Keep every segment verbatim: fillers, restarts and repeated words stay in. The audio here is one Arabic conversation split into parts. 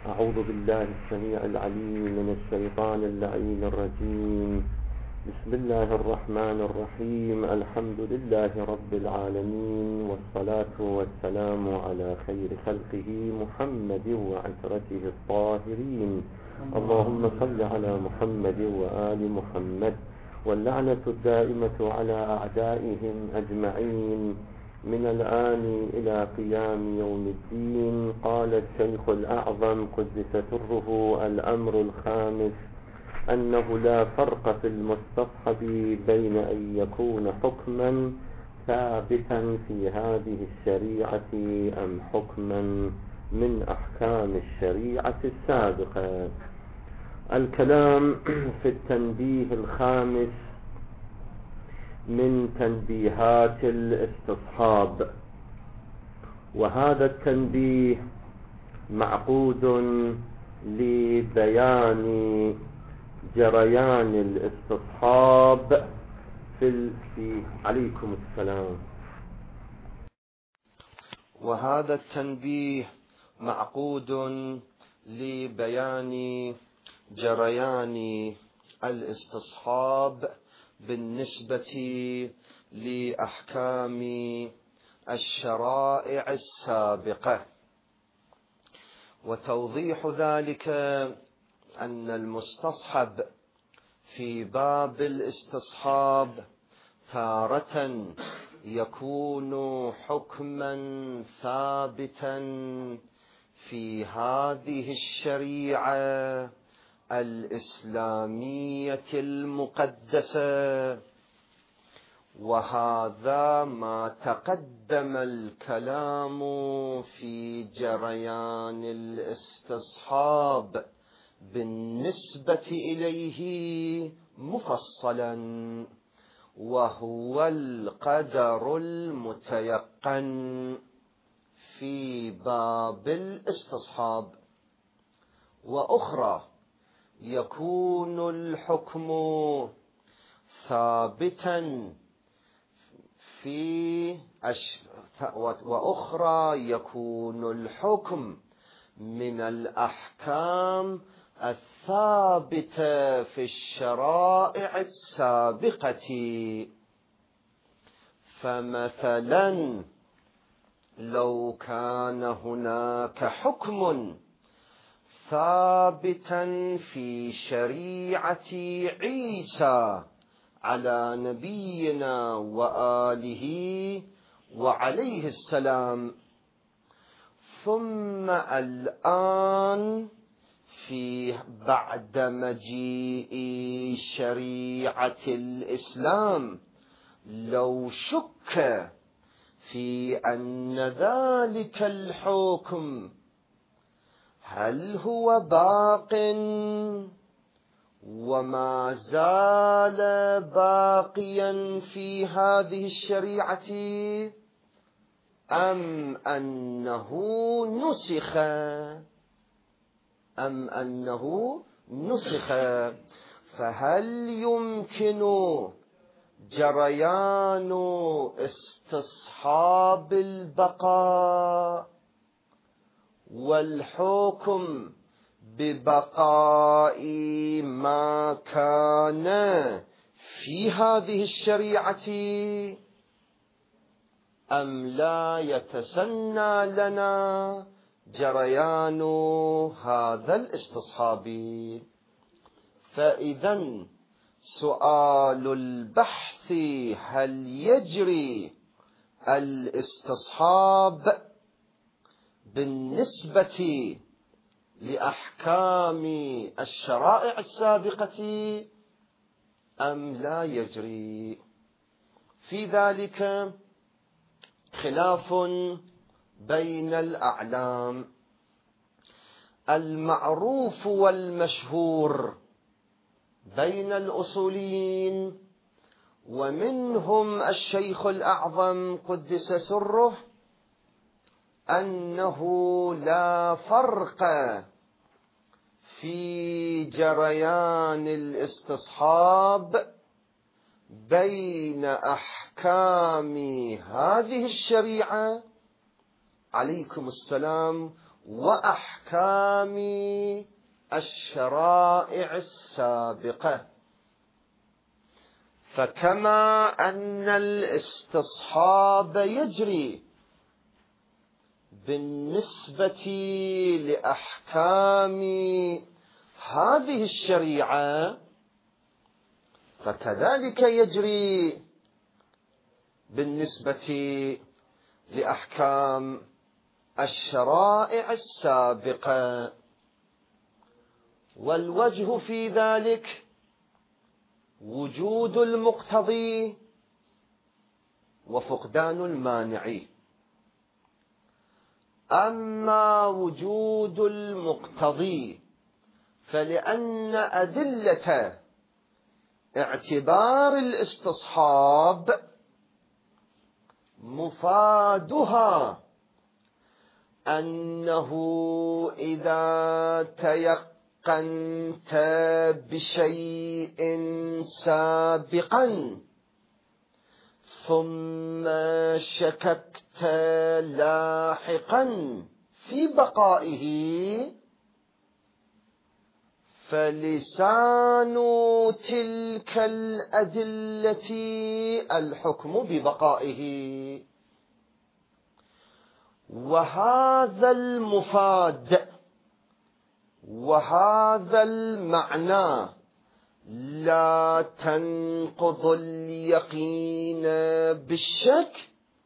أعوذ بالله السميع العليم من الشيطان اللعين الرجيم. بسم الله الرحمن الرحيم. الحمد لله رب العالمين، والصلاة والسلام على خير خلقه محمد وعترته الطاهرين. اللهم صل على محمد وآل محمد، واللعنة الدائمة على أعدائهم أجمعين من الآن إلى قيام يوم الدين. قال الشيخ الأعظم قدس سره: الأمر الخامس أنه لا فرق في المستصحب بين أن يكون حكما ثابتا في هذه الشريعة أم حكما من أحكام الشريعة السابقة. الكلام في التنبيه الخامس من تنبيهات الاستصحاب، وهذا التنبيه معقود لبيان جريان الاستصحاب في, في عليكم السلام. وهذا التنبيه معقود لبيان جريان الاستصحاب بالنسبة لأحكام الشرائع السابقة. وتوضيح ذلك أن المستصحب في باب الاستصحاب تارة يكون حكما ثابتا في هذه الشريعة الإسلامية المقدسة، وهذا ما تقدم الكلام في جريان الاستصحاب بالنسبة إليه مفصلا، وهو القدر المتيقن في باب الاستصحاب. وأخرى يكون الحكم ثابتا في أش... وأخرى يكون الحكم من الأحكام الثابتة في الشرائع السابقة. فمثلا لو كان هناك حكم ثابتا في شريعة عيسى على نبينا وآله وعليه السلام، ثم الآن في بعد مجيء شريعة الإسلام لو شك في أن ذلك الحكم هل هو باق وما زال باقيا في هذه الشريعة أم أنه نسخ أم أنه نسخ فهل يمكن جريان استصحاب البقاء والحكم ببقاء ما كان في هذه الشريعة، أم لا يتسنى لنا جريان هذا الاستصحاب؟ فإذا سؤال البحث هل يجري الاستصحاب بالنسبة لأحكام الشرائع السابقة أم لا يجري؟ في ذلك خلاف بين الأعلام. المعروف والمشهور بين الأصوليين ومنهم الشيخ الأعظم قدس سره أنه لا فرق في جريان الاستصحاب بين أحكام هذه الشريعة عليكم السلام وأحكام الشرائع السابقة. فكما أن الاستصحاب يجري بالنسبة لأحكام هذه الشريعة، فكذلك يجري بالنسبة لأحكام الشرائع السابقة. والوجه في ذلك وجود المقتضي وفقدان المانع. أما وجود المقتضي فلأن أدلة اعتبار الاستصحاب مفادها أنه إذا تيقنت بشيء سابقا ثم شككت لاحقا في بقائه، فلسان تلك الأدلة الحكم ببقائه. وهذا المفاد وهذا المعنى لا تنقض اليقين بالشك.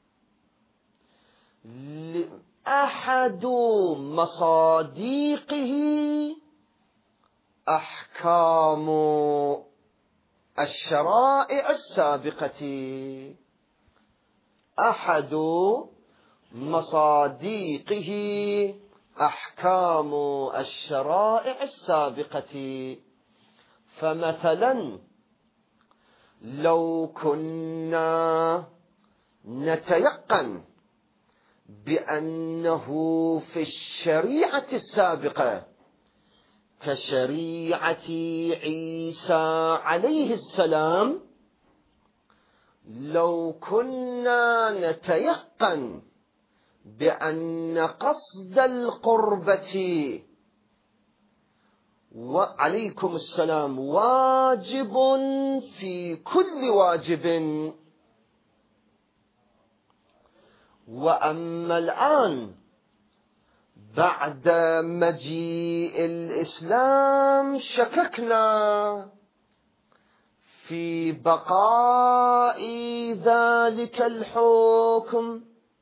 أحد مصادقه أحكام الشرائع السابقة. أحد مصادقه أحكام الشرائع السابقة. فمثلا لو كنا نتيقن بأنه في الشريعة السابقة كشريعة عيسى عليه السلام، لو كنا نتيقن بأن قصد القربة وعليكم السلام واجب في كل واجب، وأما الآن بعد مجيء الإسلام شككنا في بقاء ذلك الحكم،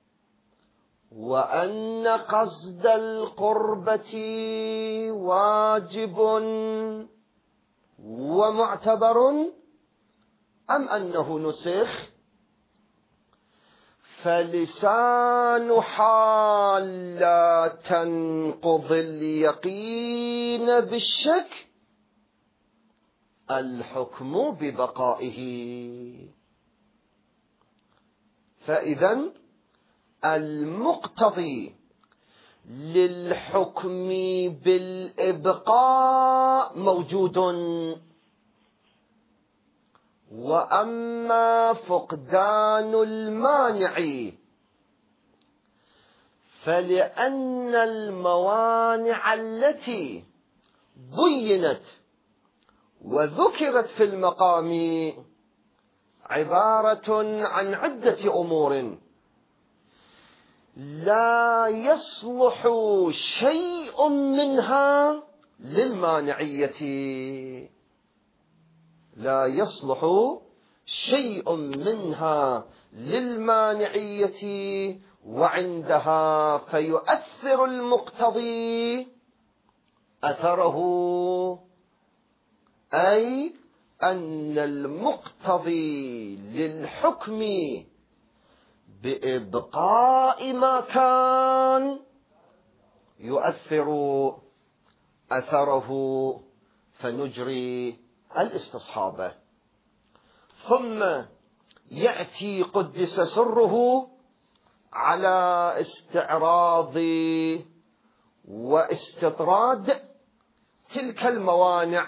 وأن قصد القربة واجب ومعتبر أم أنه نسخ. فلسان حال لا تنقض اليقين بالشك الحكم ببقائه. فإذن المقتضي للحكم بالإبقاء موجود، وأما فقدان المانع فلأن الموانع التي بينت وذكرت في المقام عبارة عن عدة أمور لا يصلح شيء منها للمانعية. لا يصلح شيء منها للمانعية، وعندها فيؤثر المقتضي أثره، أي أن المقتضي للحكم بإبقاء ما كان يؤثر أثره، فنجري الاستصحابة. ثم يأتي قدس سره على استعراض واستطراد تلك الموانع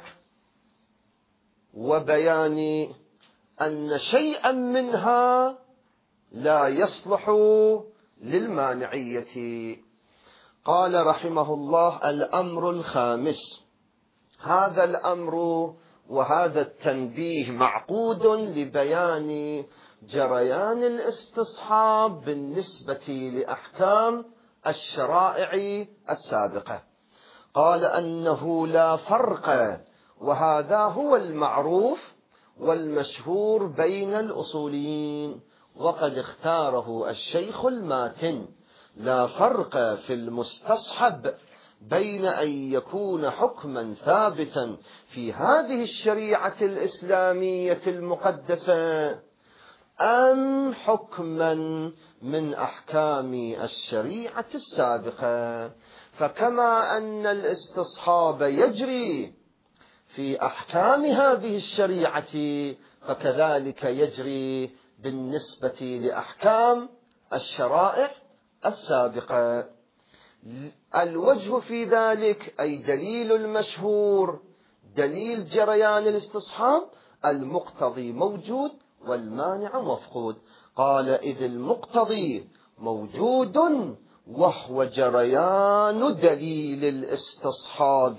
وبيان أن شيئا منها لا يصلح للمانعية. قال رحمه الله: الأمر الخامس. هذا الأمر وهذا التنبيه معقود لبيان جريان الاستصحاب بالنسبة لأحكام الشرائع السابقة. قال أنه لا فرق، وهذا هو المعروف والمشهور بين الأصوليين، وقد اختاره الشيخ الماتن: لا فرق في المستصحب بين أن يكون حكما ثابتا في هذه الشريعة الإسلامية المقدسة أم حكما من أحكام الشريعة السابقة. فكما أن الاستصحاب يجري في أحكام هذه الشريعة، فكذلك يجري بالنسبة لأحكام الشرائع السابقة. الوجه في ذلك، أي دليل المشهور، دليل جريان الاستصحاب: المقتضي موجود والمانع مفقود. قال: إذ المقتضي موجود وهو جريان دليل الاستصحاب،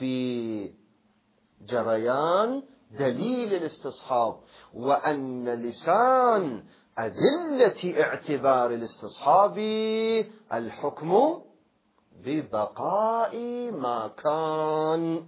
جريان دليل الاستصحاب، وأن لسان أدلة اعتبار الاستصحاب الحكم ببقاء ما كان،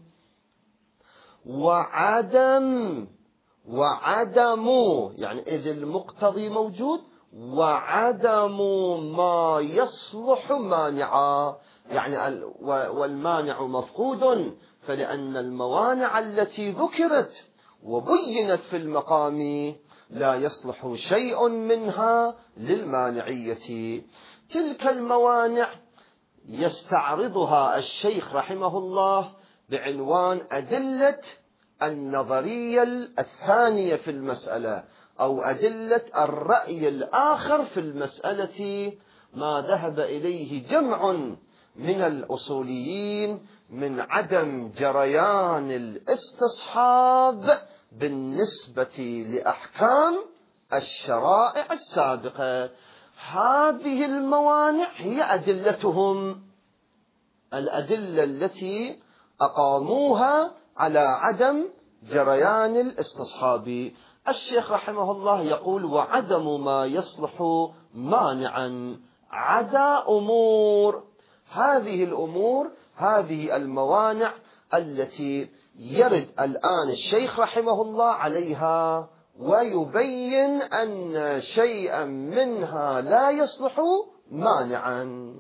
وعدم وعدم يعني إذ المقتضي موجود وعدم ما يصلح مانعا، يعني والمانع مفقود، فلأن الموانع التي ذكرت وبينت في المقام لا يصلح شيء منها للمانعية. تلك الموانع يستعرضها الشيخ رحمه الله بعنوان أدلة النظرية الثانية في المسألة، أو أدلة الرأي الآخر في المسألة، ما ذهب إليه جمع من الأصوليين من عدم جريان الاستصحاب بالنسبة لأحكام الشرائع السابقة. هذه الموانع هي أدلتهم، الأدلة التي أقاموها على عدم جريان الاستصحاب. الشيخ رحمه الله يقول: وعدم ما يصلح مانعا، عدا أمور. هذه الأمور، هذه الموانع التي يرد الآن الشيخ رحمه الله عليها ويبين أن شيئا منها لا يصلح مانعا.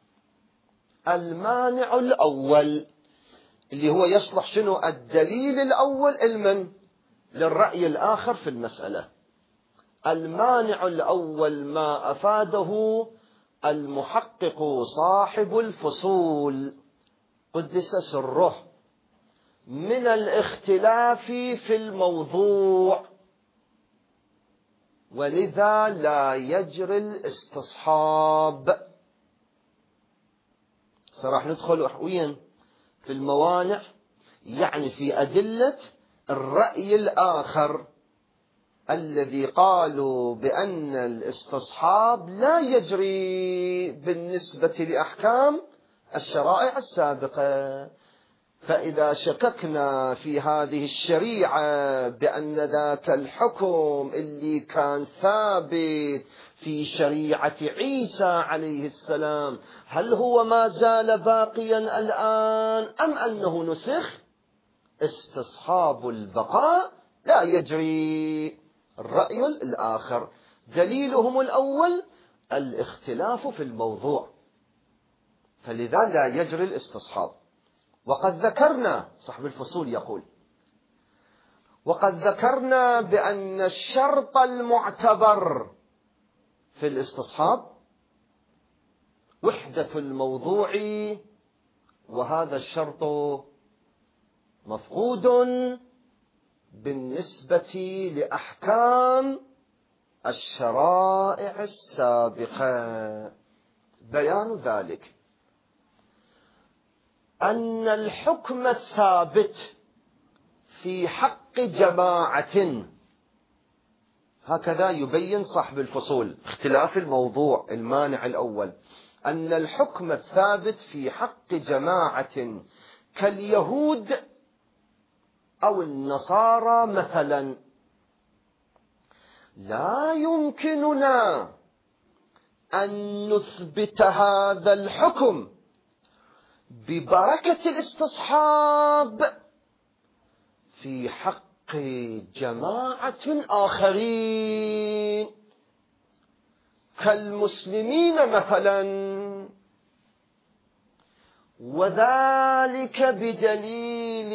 المانع الأول اللي هو يصلح شنو؟ الدليل الأول علما للرأي الآخر في المسألة. المانع الأول ما أفاده المحقق صاحب الفصول قدس سره من الاختلاف في الموضوع، ولذا لا يجري الاستصحاب. سراح ندخل وين في الموانع، يعني في أدلة الرأي الآخر الذي قالوا بأن الاستصحاب لا يجري بالنسبة لأحكام الشرائع السابقة. فإذا شككنا في هذه الشريعة بأن ذاك الحكم اللي كان ثابت في شريعة عيسى عليه السلام هل هو ما زال باقيا الآن أم أنه نسخ، استصحاب البقاء لا يجري. الرأي الآخر دليلهم الأول الاختلاف في الموضوع، فلذا لا يجري الاستصحاب. وقد ذكرنا، صاحب الفصول يقول: وقد ذكرنا بأن الشرط المعتبر في الاستصحاب وحدة الموضوع، وهذا الشرط مفقود بالنسبة لأحكام الشرائع السابقة. بيان ذلك أن الحكم الثابت في حق جماعة، هكذا يبين صاحب الفصول اختلاف الموضوع المانع الأول، أن الحكم الثابت في حق جماعة كاليهود أو النصارى مثلا لا يمكننا أن نثبت هذا الحكم ببركة الاستصحاب في حق جماعة آخرين كالمسلمين مثلا، وذلك بدليل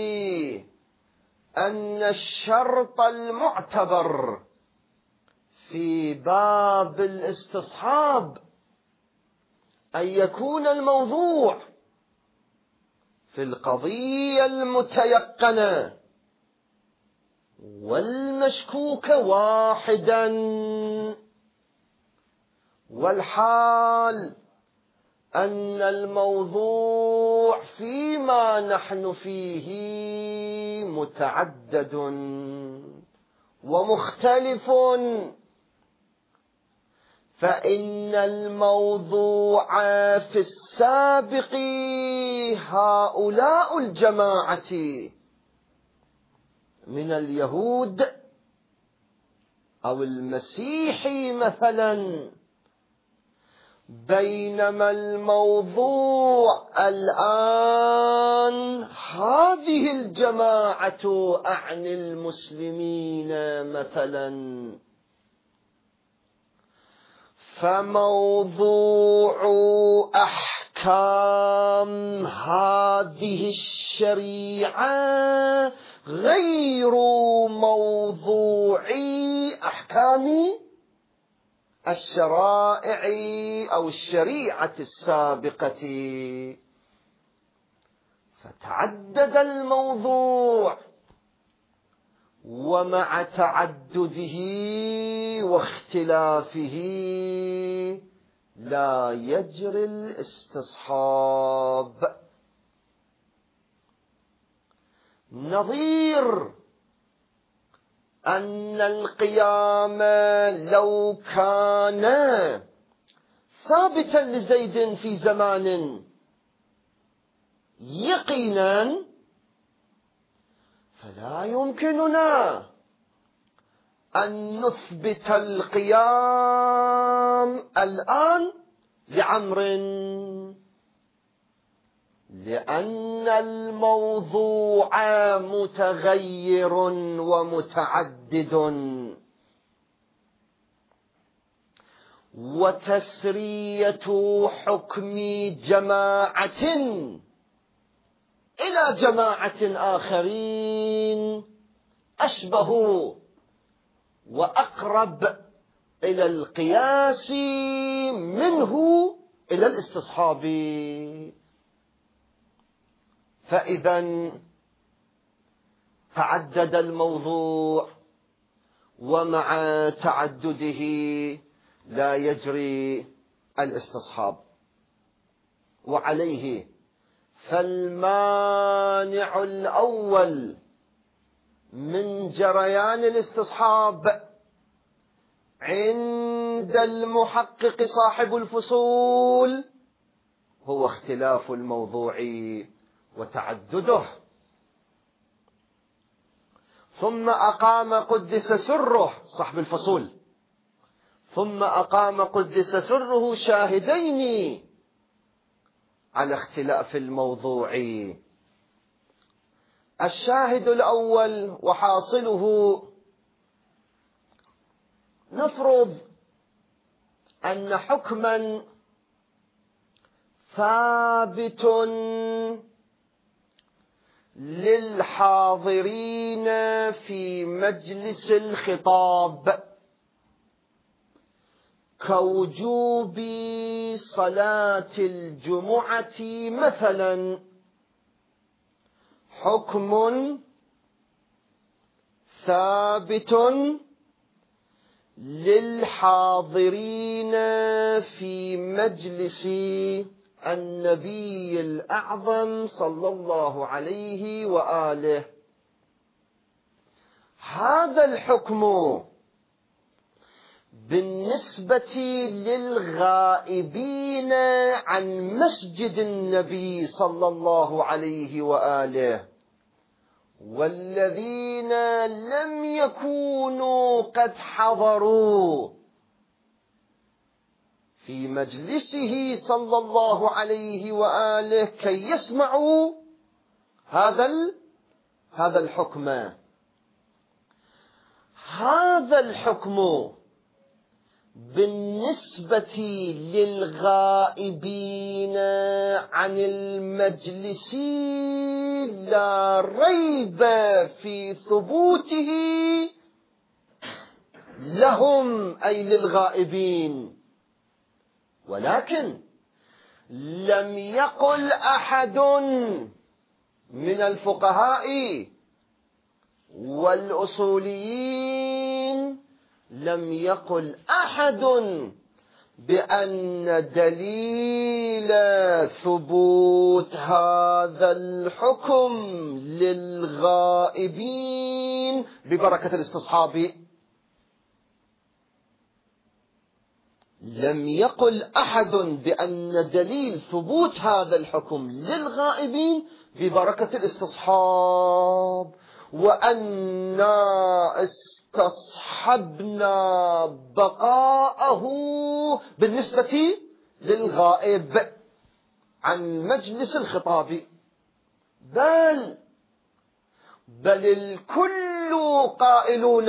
أن الشرط المعتبر في باب الاستصحاب أن يكون الموضوع في القضية المتيقنة والمشكوك واحدا، والحال أن الموضوع فيما نحن فيه متعدد ومختلف، فإن الموضوع في السابق هؤلاء الجماعة من اليهود أو المسيحي مثلا، بينما الموضوع الآن هذه الجماعة أعني المسلمين مثلا، فموضوع أحكام هذه الشريعة غير موضوع أحكام الشرائع أو الشريعة السابقة، فتعدد الموضوع، ومع تعدده واختلافه لا يجري الاستصحاب. نظير أن القيام لو كان ثابتا لزيد في زمان يقينا فلا يمكننا أن نثبت القيام الآن لعمر، لأن الموضوع متغير ومتعدد، وتسرية حكم جماعة إلى جماعة آخرين أشبه وأقرب إلى القياس منه إلى الاستصحاب. فإذا تعدد الموضوع، ومع تعدده لا يجري الاستصحاب، وعليه فالمانع الأول من جريان الاستصحاب عند المحقق صاحب الفصول هو اختلاف الموضوع وتعدده. ثم أقام قدس سره صاحب الفصول، ثم أقام قدس سره شاهدين على اختلاف الموضوع. الشاهد الأول وحاصله نفرض أن حكما ثابت للحاضرين في مجلس الخطاب كوجوب صلاة الجمعة مثلا، حكم ثابت للحاضرين في مجلس النبي الأعظم صلى الله عليه وآله. هذا الحكم بالنسبة للغائبين عن مسجد النبي صلى الله عليه وآله والذين لم يكونوا قد حضروا في مجلسه صلى الله عليه وآله كي يسمعوا هذا هذا الحكم. هذا الحكم بالنسبة للغائبين عن المجلس لا ريب في ثبوته لهم أي للغائبين، ولكن لم يقل أحد من الفقهاء والأصوليين، لم يقل أحد بأن دليل ثبوت هذا الحكم للغائبين ببركة الاستصحاب. لم يقل أحد بأن دليل ثبوت هذا الحكم للغائبين ببركة الاستصحاب، وأنا استصحبنا بقاءه بالنسبة للغائب عن مجلس الخطاب، بل بل الكل قائلون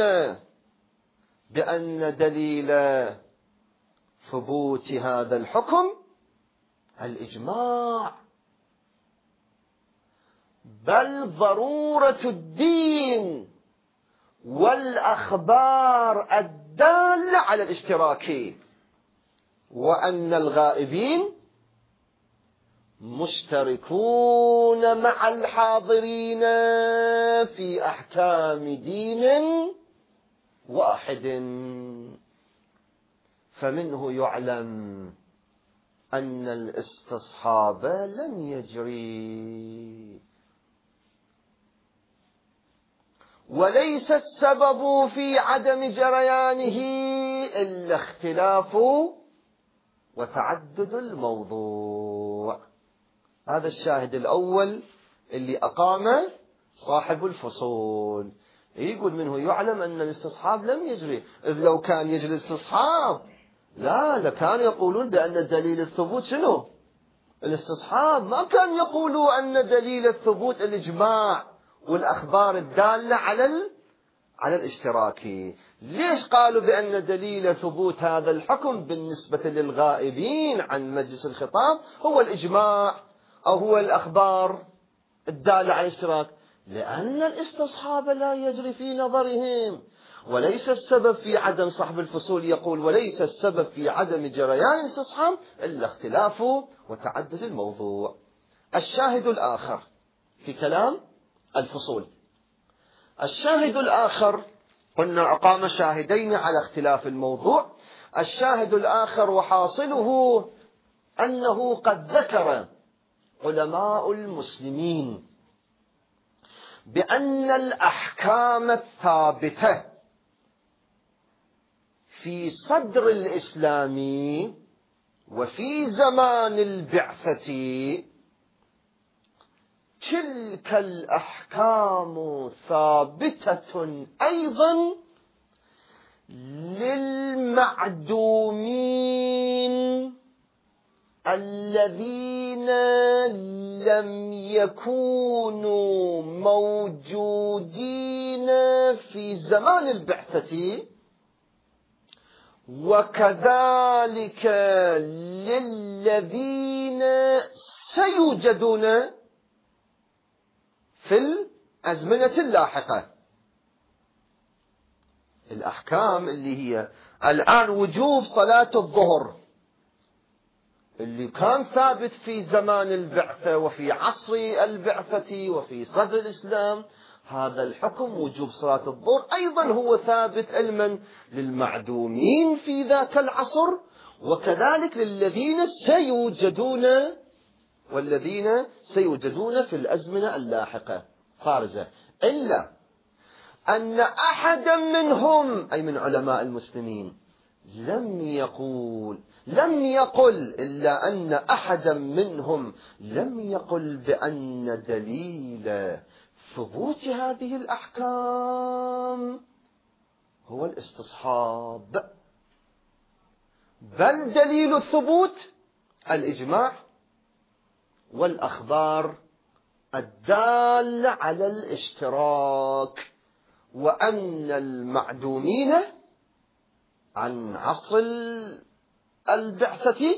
بأن دليل ثبوت هذا الحكم الإجماع، بل ضرورة الدين والأخبار الدالة على الاشتراك، وأن الغائبين مشتركون مع الحاضرين في أحكام دين واحد. فمنه يعلم أن الاستصحاب لم يجري، وليس السبب في عدم جريانه إلا اختلاف وتعدد الموضوع. هذا الشاهد الأول اللي أقام صاحب الفصول، يقول منه يعلم أن الاستصحاب لم يجري، إذ لو كان يجري الاستصحاب لا لكانوا يقولون بأن دليل الثبوت شنو؟ الاستصحاب. ما كان يقولوا أن دليل الثبوت الإجماع والأخبار الدالة على على الاشتراك. ليش قالوا بأن دليل ثبوت هذا الحكم بالنسبة للغائبين عن مجلس الخطاب هو الإجماع أو هو الأخبار الدالة على الاشتراك؟ لأن الاستصحاب لا يجري في نظرهم. وليس السبب في عدم صاحب الفصول يقول وليس السبب في عدم جريان الاستصحاب إلا اختلاف وتعدد الموضوع. الشاهد الآخر في كلام الفصول، الشاهد الآخر قلنا أقام شاهدين على اختلاف الموضوع. الشاهد الآخر وحاصله أنه قد ذكر علماء المسلمين بأن الأحكام الثابتة في صدر الإسلام وفي زمان البعثة تلك الأحكام ثابتة أيضا للمعدومين الذين لم يكونوا موجودين في زمان البعثة، وكذلك للذين سيوجدون في الأزمنة اللاحقة. الأحكام اللي هي الآن وجوب صلاة الظهر اللي كان ثابت في زمان البعثة وفي عصر البعثة وفي صدر الإسلام، هذا الحكم وجوب صلاة الظهر أيضا هو ثابت علما للمعدومين في ذاك العصر، وكذلك للذين سيوجدون والذين سيوجدون في الأزمنة اللاحقة خارجة، إلا أن أحدا منهم أي من علماء المسلمين لم يقول لم يقل إلا أن أحدا منهم لم يقل بأن دليل ثبوت هذه الأحكام هو الاستصحاب، بل دليل الثبوت الإجماع والأخبار الدالة على الاشتراك، وأن المعدومين عن عصر البعثة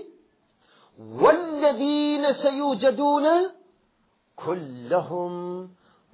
والذين سيوجدون كلهم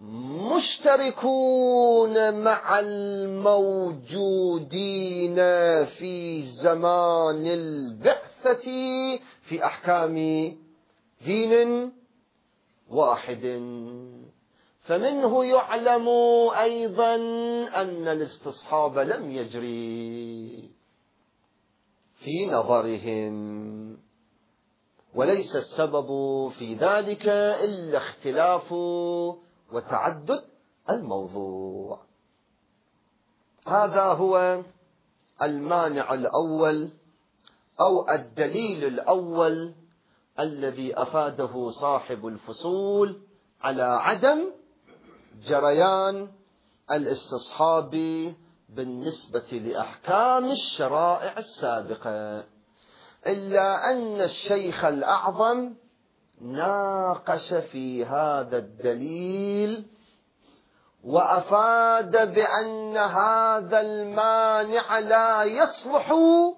مشتركون مع الموجودين في زمان البعثة في أحكام دين واحد. فمنه يعلم أيضا أن الاستصحاب لم يجري في نظرهم، وليس السبب في ذلك إلا اختلاف وتعدد الموضوع. هذا هو المانع الأول أو الدليل الأول الذي أفاده صاحب الفصول على عدم جريان الاستصحاب بالنسبة لأحكام الشرائع السابقة، إلا أن الشيخ الأعظم ناقش في هذا الدليل وأفاد بأن هذا المانع لا يصلح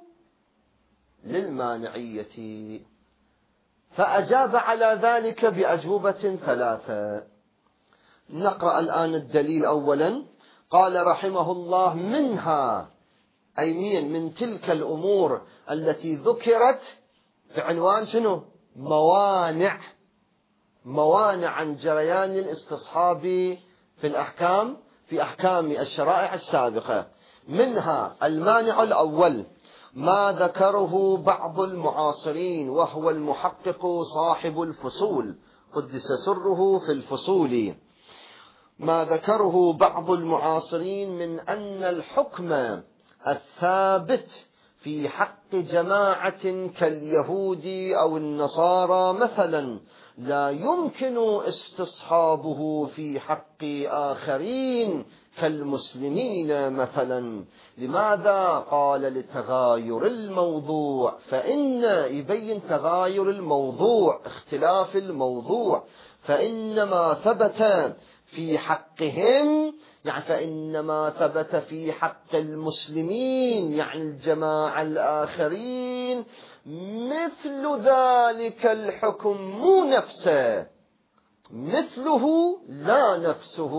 للمانعية، فأجاب على ذلك بأجوبة ثلاثة. نقرأ الآن الدليل أولا. قال رحمه الله: منها، أي من من تلك الأمور التي ذكرت بعنوان شنو؟ موانع موانع عن جريان الاستصحاب في الأحكام في أحكام الشرائع السابقة. منها المانع الأول ما ذكره بعض المعاصرين، وهو المحقق صاحب الفصول قدس سره في الفصول، ما ذكره بعض المعاصرين من أن الحكم الثابت في حق جماعة كاليهود أو النصارى مثلا لا يمكن استصحابه في حق آخرين كالمسلمين مثلا. لماذا؟ قال: لتغاير الموضوع، فإن يبين تغاير الموضوع، اختلاف الموضوع، فإن ما ثبت في حقهم يعني فإن ما ثبت في حق المسلمين يعني الجماعة الآخرين مثل ذلك الحكم، مو نفسه، مثله لا نفسه.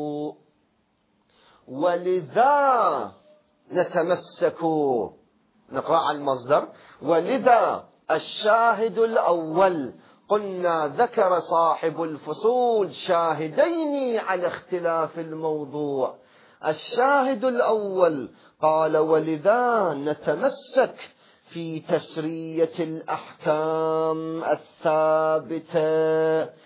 ولذا نتمسك، نقرأ على المصدر: ولذا الشاهد الأول قلنا ذكر صاحب الفصول شاهدين على اختلاف الموضوع. الشاهد الأول قال: ولذا نتمسك في تسرية الأحكام الثابتة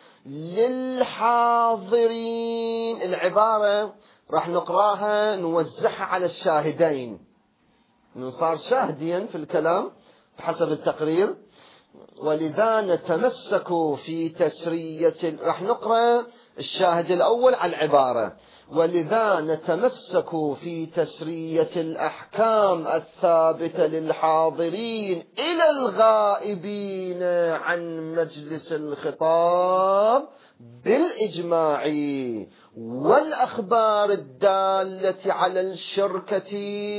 للحاضرين. العبارة راح نقراها نوزعها على الشاهدين، صار شاهديا في الكلام بحسب التقرير. ولذا نتمسك في تسرية، راح نقرأ الشاهد الأول على العبارة: ولذا نتمسك في تسرية الأحكام الثابتة للحاضرين إلى الغائبين عن مجلس الخطاب بالإجماع والأخبار الدالة على الشركة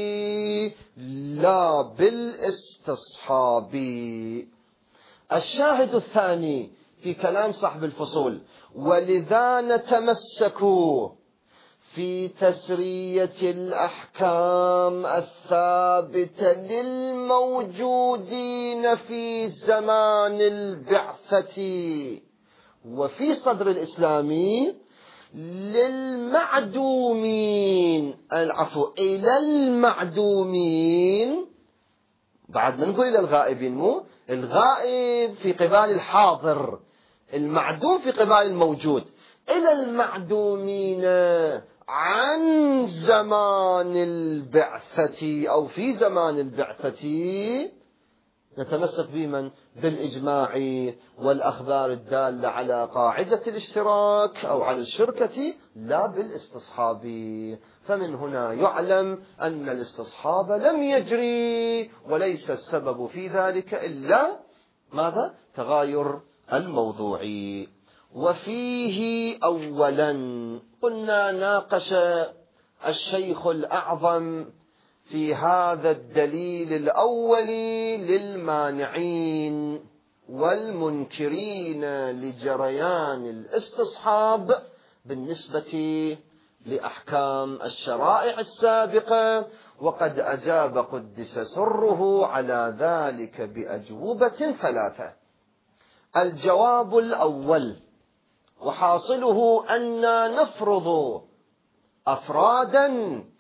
لا بالاستصحاب. الشاهد الثاني في كلام صاحب الفصول: ولذا نتمسك في تسرية الأحكام الثابتة للموجودين في زمان البعثة وفي صدر الإسلامي للمعدومين، العفو إلى المعدومين، بعد ما نقول إلى الغائبين، مو الغائب في قبال الحاضر، المعدوم في قبال الموجود. إلى المعدومين عن زمان البعثة أو في زمان البعثة نتمسك بمن؟ بالإجماع والأخبار الدالة على قاعدة الاشتراك أو على الشركة، لا بالاستصحاب. فمن هنا يعلم أن الاستصحاب لم يجري، وليس السبب في ذلك إلا ماذا؟ تغاير الموضوعي. وفيه أولا قلنا ناقش الشيخ الأعظم في هذا الدليل الأول للمانعين والمنكرين لجريان الاستصحاب بالنسبة لأحكام الشرائع السابقة، وقد أجاب قدس سره على ذلك بأجوبة ثلاثة. الجواب الأول وحاصله أن نفرض أفرادا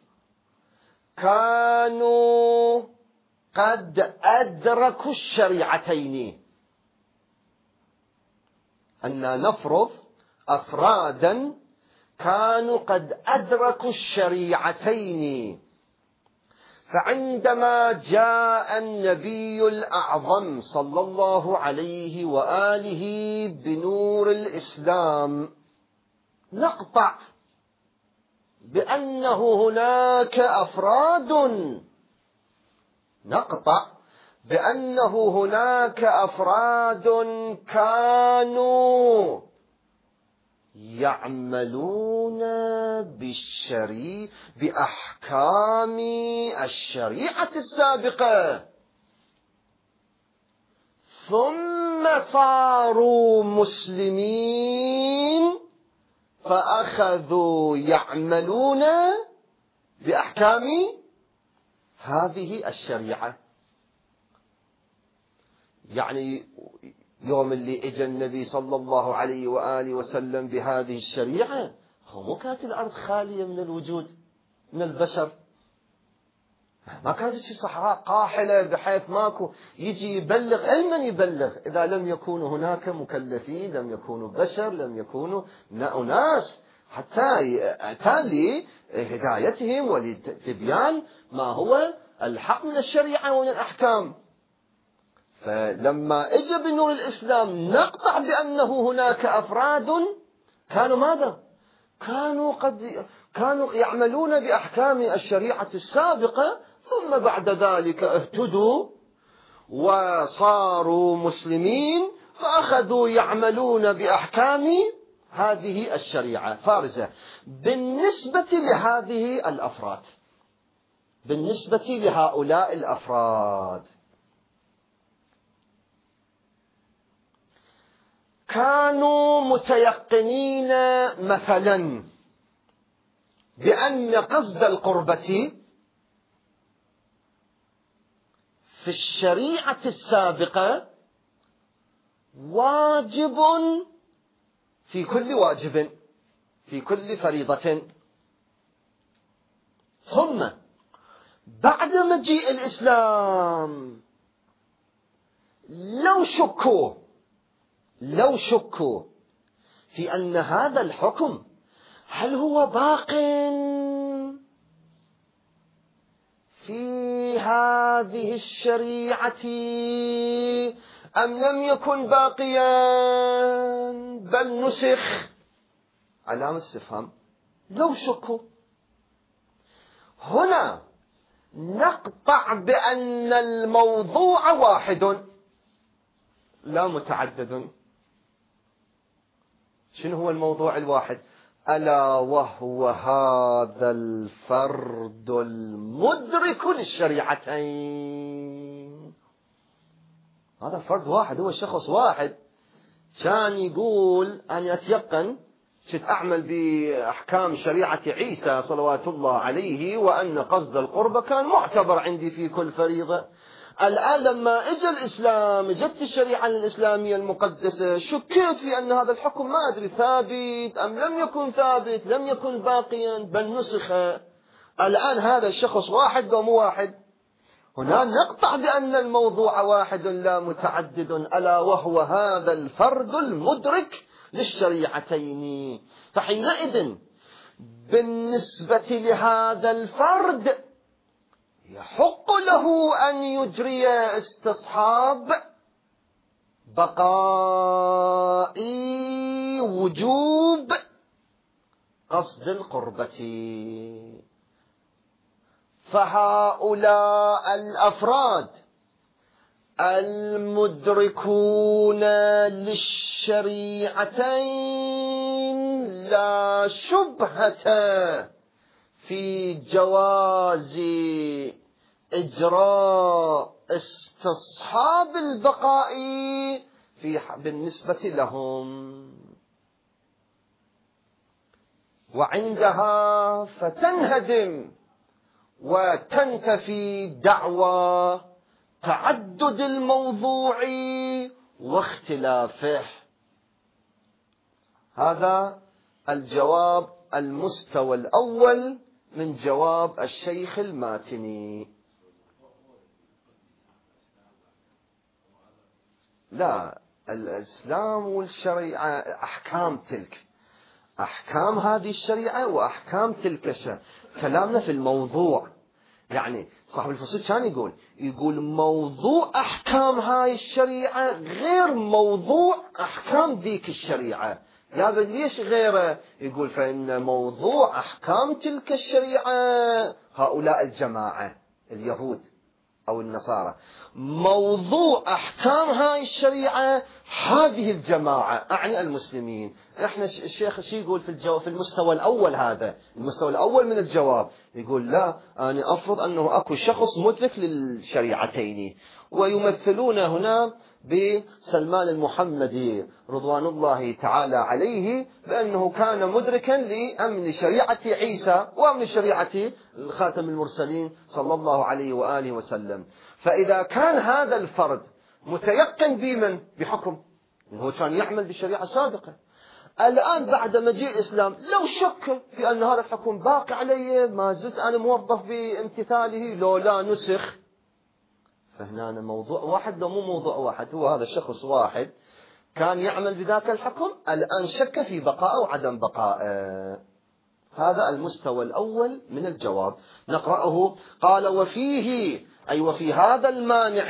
كانوا قد أدركوا الشريعتين، أن نفرض أفرادا كانوا قد أدركوا الشريعتين، فعندما جاء النبي الأعظم صلى الله عليه وآله بنور الإسلام نقطع بأنه هناك أفراد نقطع بأنه هناك أفراد كانوا يعملون بالشريعة بأحكام الشريعة السابقة ثم صاروا مسلمين فأخذوا يعملون بأحكام هذه الشريعة. يعني يوم اللي اجى النبي صلى الله عليه وآله وسلم بهذه الشريعة، هو مو كانت الأرض خالية من الوجود من البشر، ما كانت في صحراء قاحلة بحيث ماكو يجي يبلغ. المن يبلغ إذا لم يكونوا هناك مكلفين، لم يكونوا بشر، لم يكونوا أناس حتى أتى لهدايتهم ولتبيان ما هو الحق من الشريعة ومن الأحكام. فلما اجى بنور الإسلام نقطع بأنه هناك أفراد كانوا ماذا؟ كانوا قد كانوا يعملون بأحكام الشريعة السابقة، ثم بعد ذلك اهتدوا وصاروا مسلمين فأخذوا يعملون بأحكام هذه الشريعة فارزة. بالنسبة لهذه الأفراد، بالنسبة لهؤلاء الأفراد كانوا متيقنين مثلا بأن قصد القربة في الشريعة السابقة واجب في كل واجب، في كل فريضة. ثم بعد مجيء الإسلام لو شكوا لو شكوا في أن هذا الحكم هل هو باق في هذه الشريعة أم لم يكن باقيا بل نسخ، علامة استفهام. لو شكوا هنا نقطع بأن الموضوع واحد لا متعدد. شنو هو الموضوع الواحد؟ ألا وهو هذا الفرد المدرك للشريعتين. هذا فرد واحد، هو شخص واحد كان يقول أن أتيقن كنت أعمل بأحكام شريعة عيسى صلوات الله عليه، وأن قصد القربة كان معتبر عندي في كل فريضة. الآن لما اجى الإسلام، اجت الشريعة الإسلامية المقدسة، شكيت في أن هذا الحكم ما أدري ثابت أم لم يكن ثابت، لم يكن باقيا بل نسخ. الآن هذا الشخص واحد ومو واحد. هنا نقطع بأن الموضوع واحد لا متعدد، ألا وهو هذا الفرد المدرك للشريعتين. فحينئذ بالنسبة لهذا الفرد يحق له أن يجري استصحاب بقاء وجوب قصد القربة. فهؤلاء الأفراد المدركون للشريعتين لا شبهة في جواز إجراء استصحاب البقاء في بالنسبة لهم، وعندها فتنهدم وتنتفي دعوى تعدد الموضوع واختلافه. هذا الجواب المستوى الأول من جواب الشيخ الماتني. لا، الإسلام والشريعة أحكام تلك، أحكام هذه الشريعة وأحكام تلك الشريعة. كلامنا في الموضوع، يعني صاحب الفصول كان يقول يقول موضوع أحكام هاي الشريعة غير موضوع أحكام ذيك الشريعة. يا بل ليش غيره؟ يقول فإن موضوع أحكام تلك الشريعة هؤلاء الجماعة اليهود أو النصارى، موضوع أحكام هاي الشريعة هذه الجماعة أعني المسلمين. إحنا الشيخ شي يقول في الجواب في المستوى الأول، هذا المستوى الأول من الجواب، يقول لا، أنا أفرض أنه أكو شخص مدرك للشريعتين، ويمثلون هنا بسلمان المحمدي رضوان الله تعالى عليه بأنه كان مدركا لأمن شريعة عيسى وأمن شريعة خاتم المرسلين صلى الله عليه وآله وسلم. فإذا كان هذا الفرد متيقن بمن بحكم، هو كان يعمل بالشريعة سابقا، الآن بعد مجيء الإسلام لو شك في أن هذا الحكم باقي علي، ما زلت أنا موظف بامتثاله لو لا نسخ. فهنا موضوع واحد، لو مو موضوع واحد، هو هذا الشخص واحد كان يعمل بذاك الحكم، الآن شك في بقاء أو عدم بقاء. هذا المستوى الأول من الجواب. نقرأه. قال وفيه، أي وفي هذا المانع،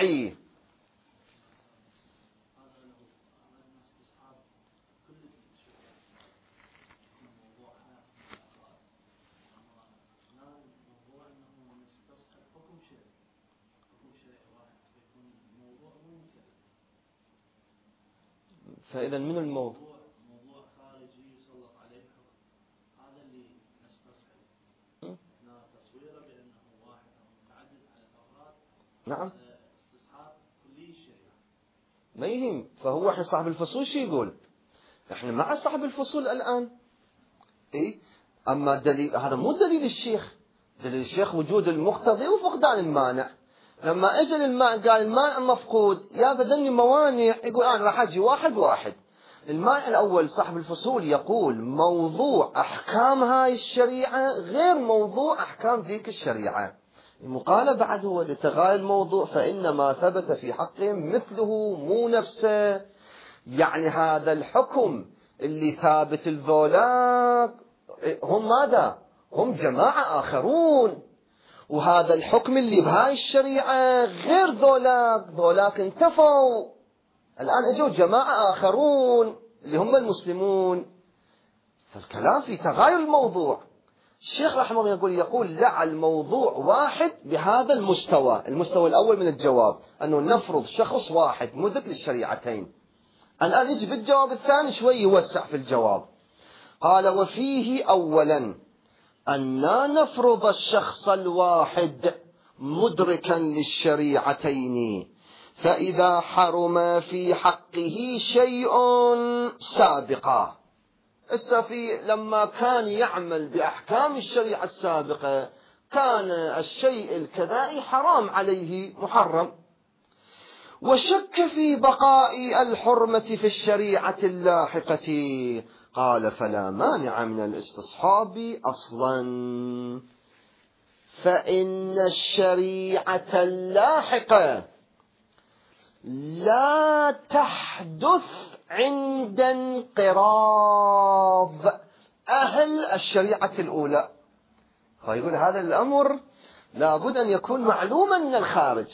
فإذا من الموضوع موضوع خارجي يسلط عليه الحكم، هذا اللي نستصحب هنا تصويره بأنه واحد أو متعدد على الأفراد. نعم، استصحاب كلي الشريعة ما يهم. فهو احنا صاحب الفصول شو يقول؟ احنا مع صاحب الفصول الآن. اي أما دليل، هذا مو دليل الشيخ. دليل الشيخ وجود المقتضي وفقدان المانع. لما اجل الماء قال الماء مفقود، يا بدني موانع، يقول انا راح اجي واحد واحد. الماء الاول صاحب الفصول يقول موضوع احكام هاي الشريعه غير موضوع احكام ذيك الشريعه. المقالة بعد هو لتغاير الموضوع فإن ما ثبت في حقهم مثله مو نفسه. يعني هذا الحكم اللي ثابت الذولاك هم ماذا؟ هم جماعة آخرون، وهذا الحكم اللي بهاي الشريعة غير ذولاك، ذولاك انتفوا، الآن اجوا جماعة آخرون اللي هم المسلمون. فالكلام في تغاير الموضوع. الشيخ رحمه الله يقول يقول لا، الموضوع واحد بهذا المستوى، المستوى الأول من الجواب أنه نفرض شخص واحد مدرك للشريعتين. الآن يجي بالجواب الثاني شوي يوسع في الجواب. قال وفيه أولا أننا نفرض الشخص الواحد مدركا للشريعتين، فإذا حرم في حقه شيء سابقا. السفي لما كان يعمل بأحكام الشريعة السابقة كان الشيء الكذائي حرام عليه، محرم، وشك في بقاء الحرمة في الشريعة اللاحقة، قال فلا مانع من الاستصحاب أصلا، فإن الشريعة اللاحقة لا تحدث عند انقراض أهل الشريعة الأولى. فيقول هذا الأمر لابد أن يكون معلوما من الخارج،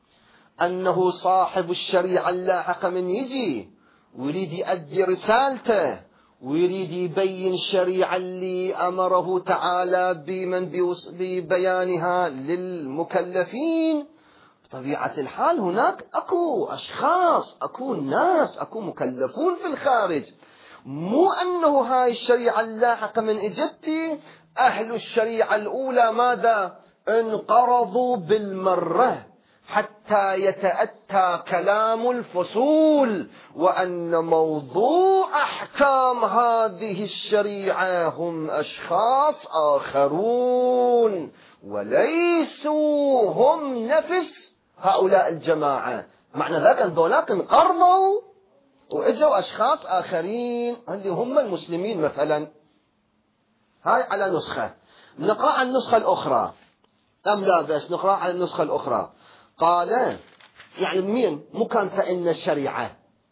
أنه صاحب الشريعة اللاحقة من يجي ويريد يؤدي رسالته ويريد يبين الشريعة اللي أمره تعالى بمن ببيانها للمكلفين. بطبيعة الحال هناك أكو أشخاص، أكو ناس، أكو مكلفون في الخارج، مو أنه هاي الشريعة اللاحقة من إجتي أهل الشريعة الأولى ماذا انقرضوا بالمرة حتى يتأتى كلام الفصول، وأن موضوع أحكام هذه الشريعة هم أشخاص آخرون وليسوا هم نفس هؤلاء الجماعة. معنى ذلك أن ذولاك انقرضوا وإجوا أشخاص آخرين اللي هم المسلمين مثلا. هاي على نسخة. نقرأ على النسخة الأخرى أم لا بس نقرأ على النسخة الأخرى. قال يعني مين مو كان فإن الشريعة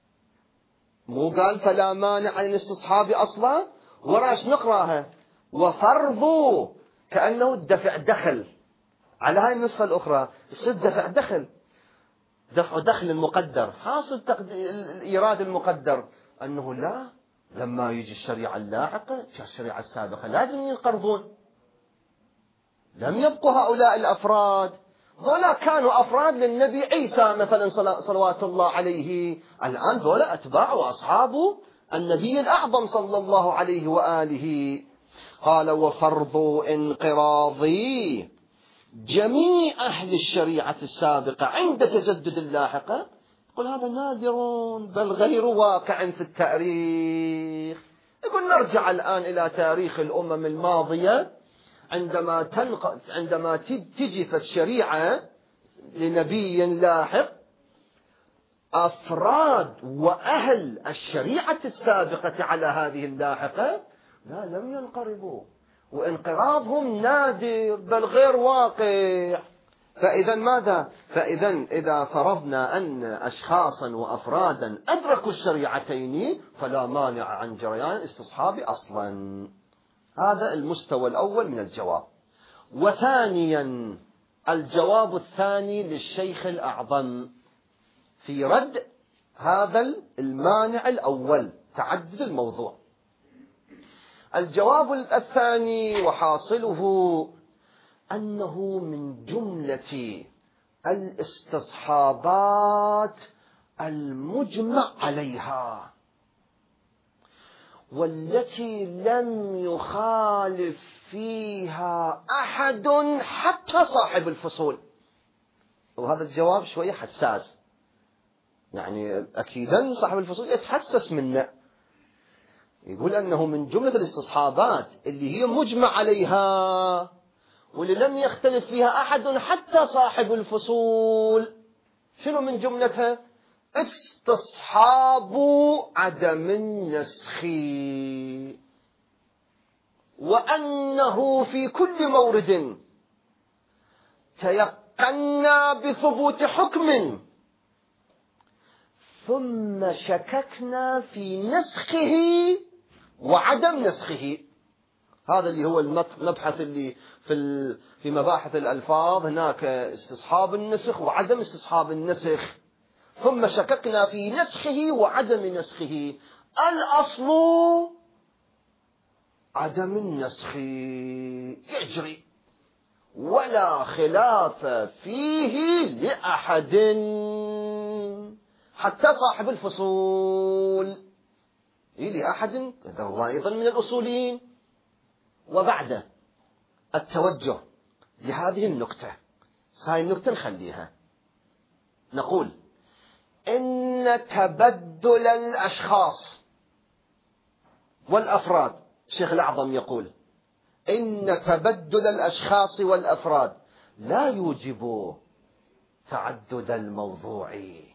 مو قال فلا مانع عن الاستصحاب أصلا، وراش نقرأها وفرضوا كأنه الدفع دخل على هاي النسخة الأخرى يصير دفع دخل، دفع دخل المقدر حاصل الإيراد المقدر أنه لا، لما يجي الشريعة اللاحقة الشريعة السابقة لازم ينقرضون. لم يبقوا هؤلاء الأفراد، ذولا كانوا أفراد للنبي عيسى مثلا صلوات الله عليه، الآن ذولا أتباع وأصحاب النبي الأعظم صلى الله عليه وآله. قال وفرض انقراضي جميع أهل الشريعة السابقة عند تجدد اللاحقة، يقول هذا نادر بل غير واقع في التاريخ. يقول نرجع الآن إلى تاريخ الأمم الماضية، عندما تنق... عندما تجي في الشريعة لنبي لاحق أفراد وأهل الشريعة السابقة على هذه اللاحقة لا لم ينقرضوا، وانقراضهم نادر بل غير واقع. فإذا ماذا؟ فإذا إذا فرضنا أن أشخاصا وأفرادا أدركوا الشريعتين فلا مانع عن جريان استصحاب أصلا. هذا المستوى الأول من الجواب. وثانيا الجواب الثاني للشيخ الأعظم في رد هذا المانع الأول تعدد الموضوع. الجواب الثاني وحاصله أنه من جملة الاستصحابات المجمع عليها والتي لم يخالف فيها أحد حتى صاحب الفصول. وهذا الجواب شوية حساس، يعني أكيدا صاحب الفصول يتحسس منه. يقول أنه من جملة الاستصحابات اللي هي مجمع عليها واللي لم يختلف فيها أحد حتى صاحب الفصول. شنو من جملتها؟ استصحاب عدم النسخ، وأنه في كل مورد تيقنا بثبوت حكم ثم شككنا في نسخه وعدم نسخه. هذا اللي هو المبحث اللي في في مباحث الألفاظ، هناك استصحاب النسخ وعدم استصحاب النسخ. ثم شككنا في نسخه وعدم نسخه، الأصل عدم النسخ يجري ولا خلاف فيه لأحد حتى صاحب الفصول لأحد، هو أيضا من الأصوليين. وبعد التوجه لهذه النكتة، هذه النكتة نخليها، نقول إن تبدل الأشخاص والأفراد، الشيخ الأعظم يقول إن تبدل الأشخاص والأفراد لا يوجب تعدد الموضوع.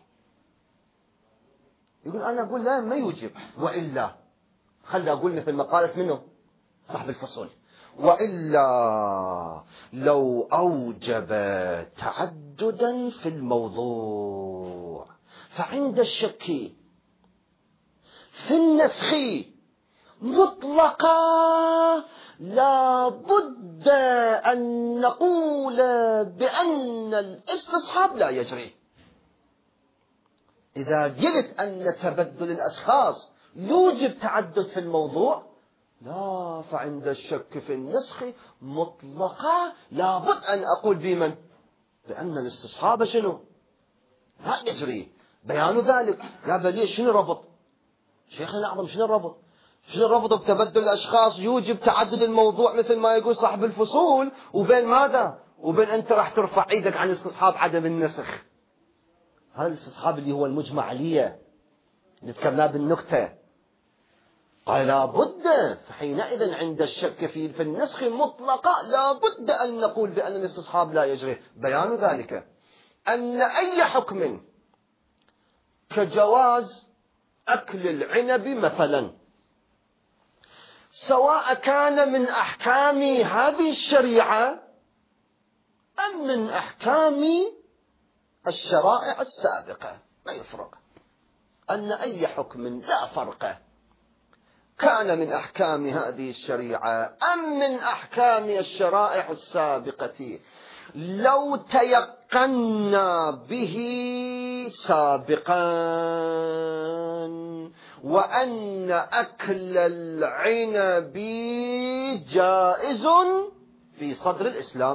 يقول أنا أقول لا ما يوجب، وإلا خلي أقول مثل ما قالت منه صاحب الفصول، وإلا لو أوجب تعددا في الموضوع فعند الشك في النسخ مطلقة لا بد أن نقول بأن الاستصحاب لا يجري. إذا قلت أن تبدل الأشخاص يوجب تعدد في الموضوع، لا، فعند الشك في النسخ مطلقة لا بد أن أقول بمن؟ بأن الاستصحاب شنو؟ لا يجري. بيان ذلك يا بليش شنو الربط؟ شيخنا الأعظم شنو الربط؟ شنو الربط بتبدل الأشخاص يوجب تعدد الموضوع مثل ما يقول صاحب الفصول، وبين ماذا؟ وبين أنت راح ترفع إيدك عن استصحاب عدم النسخ. هذا الاستصحاب اللي هو المجمع عليه نذكرناه بالنكتة. قال لا بد فحينئذ عند الشك في في النسخ مطلقة لا بد أن نقول بأن الاستصحاب لا يجري. بيان ذلك أن أي حكم كجواز أكل العنب مثلا، سواء كان من أحكام هذه الشريعة أم من أحكام الشرائع السابقة، ما يفرق، أن أي حكم لا فرق كان من أحكام هذه الشريعة أم من أحكام الشرائع السابقة، لو تيقنا به سابقا وأن أكل العنب جائز في صدر الإسلام،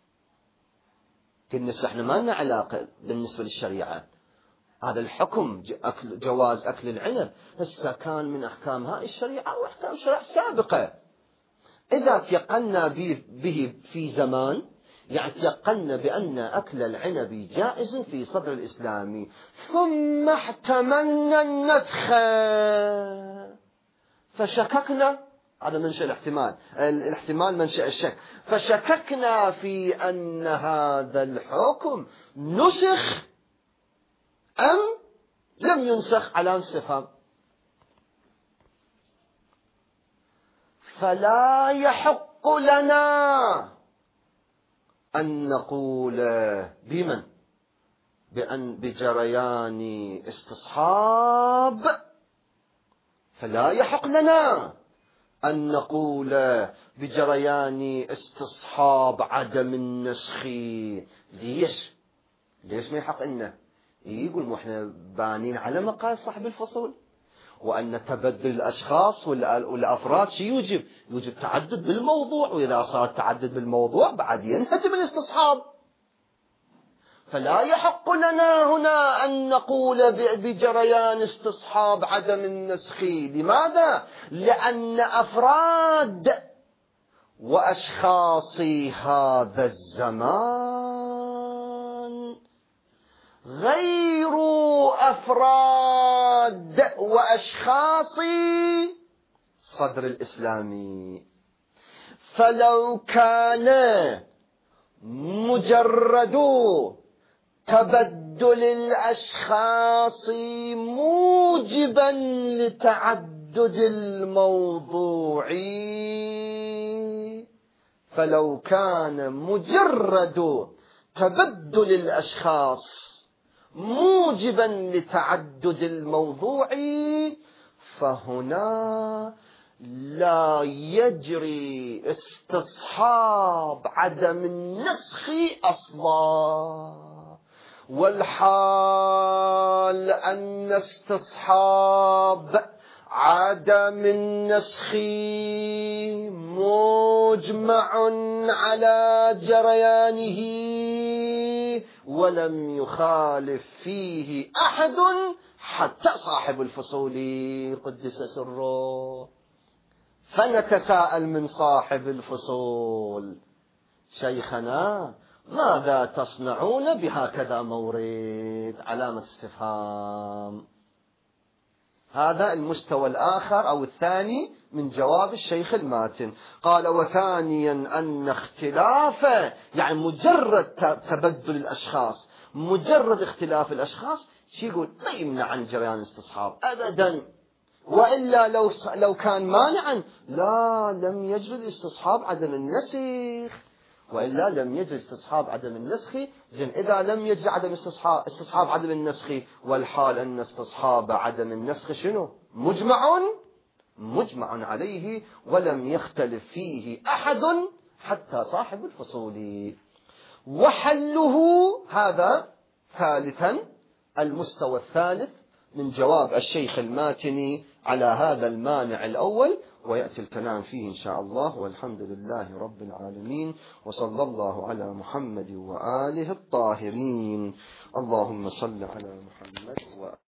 كنا احنا ما لنا علاقة بالنسبة للشريعة، هذا الحكم أكل جواز أكل العنب هسه كان من أحكام هذه الشريعة وأحكام الشريعة السابقة. إذا تيقنا به في زمان يعني تيقنا بأن أكل العنب جائز في صدر الإسلام، ثم احتملنا النسخ فشككنا، هذا منشأ الاحتمال، الاحتمال منشأ الشك، فشككنا في أن هذا الحكم نسخ أم لم ينسخ على استفهام، فلا يحق لنا أن نقول بمن؟ بأن بجريان استصحاب، فلا يحق لنا أن نقول بجريان استصحاب عدم النسخ. ليش؟ ليش ما يحق لنا؟ يقول مو احنا بانين على ما قال صاحب الفصول، وأن تبدل الأشخاص والأفراد شي يوجب؟ يوجب تعدد بالموضوع، وإذا صار تعدد بالموضوع بعد ينهدم الاستصحاب. فلا يحق لنا هنا أن نقول بجريان استصحاب عدم النسخ. لماذا؟ لأن أفراد وأشخاص هذا الزمان غير أفراد وأشخاص صدر الإسلامي، فلو كان مجرد تبدل الأشخاص موجبا لتعدد الموضوع، فلو كان مجرد تبدل الأشخاص موجبا لتعدد الموضوع فهنا لا يجري استصحاب عدم النسخ أصلا، والحال أن استصحاب عدم النسخ مجمع على جريانه ولم يخالف فيه أحد حتى صاحب الفصول قدس سره. فنتساءل من صاحب الفصول: شيخنا ماذا تصنعون بهكذا مورد؟ علامة استفهام. هذا المستوى الآخر أو الثاني من جواب الشيخ الماتن. قال: وثانيا أن اختلاف، يعني مجرد تبدل الأشخاص، مجرد اختلاف الأشخاص شي يقول ما يمنع عن جريان الاستصحاب أبدا، وإلا لو لو كان مانعا لا لم يجري الاستصحاب عدم النسخ، وإلا لم يجري استصحاب عدم النسخ. زين، إذا لم يجري عدم استصحاب استصحاب عدم النسخ، والحال أن استصحاب عدم النسخ شنو؟ مجمع مجمع عليه ولم يختلف فيه أحد حتى صاحب الفصول. وحله هذا ثالثا المستوى الثالث من جواب الشيخ الماتني على هذا المانع الأول، ويأتي الكلام فيه إن شاء الله. والحمد لله رب العالمين، وصلى الله على محمد وآله الطاهرين. اللهم صل على محمد وآله